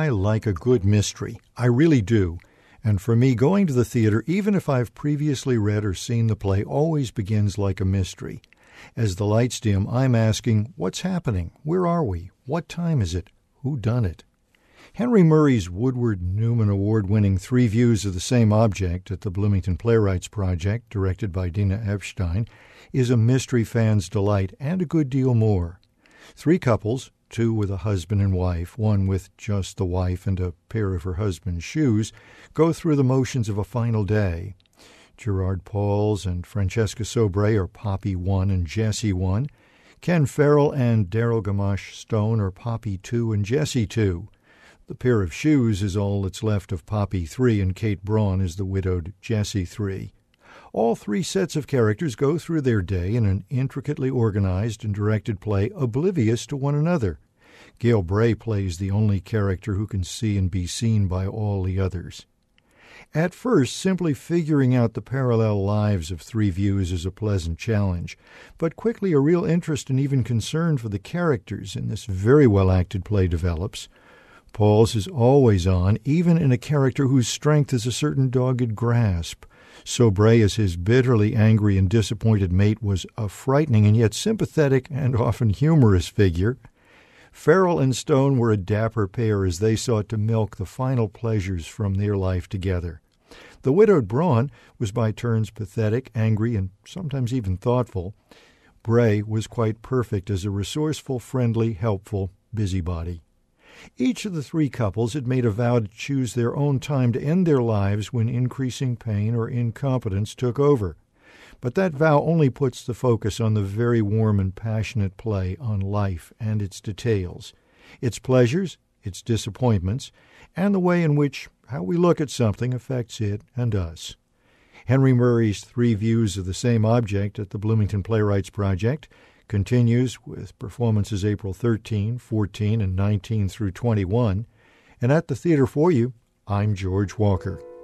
I like a good mystery. I really do. And for me, going to the theater, even if I've previously read or seen the play, always begins like a mystery. As the lights dim, I'm asking, what's happening? Where are we? What time is it? Who done it? Henry Murray's Woodward Newman Award-winning Three Views of the Same Object at the Bloomington Playwrights Project, directed by Dina Epstein, is a mystery fan's delight and a good deal more. Three couples, two with a husband and wife, one with just the wife and a pair of her husband's shoes, go through the motions of a final day. Gerard Pauls and Francesca Sobray are Poppy 1 and Jessie 1. Ken Farrell and Daryl Gamache Stone are Poppy 2 and Jessie 2. The pair of shoes is all that's left of Poppy 3, and Kate Braun is the widowed Jessie 3. All three sets of characters go through their day in an intricately organized and directed play, oblivious to one another. Gail Bray plays the only character who can see and be seen by all the others. At first, simply figuring out the parallel lives of Three Views is a pleasant challenge, but quickly a real interest and even concern for the characters in this very well-acted play develops. Pauls is always on, even in a character whose strength is a certain dogged grasp. Sobray as his bitterly angry and disappointed mate was a frightening and yet sympathetic and often humorous figure. Farrell and Stone were a dapper pair as they sought to milk the final pleasures from their life together. The widowed Braun was by turns pathetic, angry, and sometimes even thoughtful. Bray was quite perfect as a resourceful, friendly, helpful busybody. Each of the three couples had made a vow to choose their own time to end their lives when increasing pain or incompetence took over. But that vow only puts the focus on the very warm and passionate play on life and its details, its pleasures, its disappointments, and the way in which how we look at something affects it and us. Henry Murray's Three Views of the Same Object at the Bloomington Playwrights Project continues with performances April 13, 14, and 19 through 21. And at the theater for you, I'm George Walker.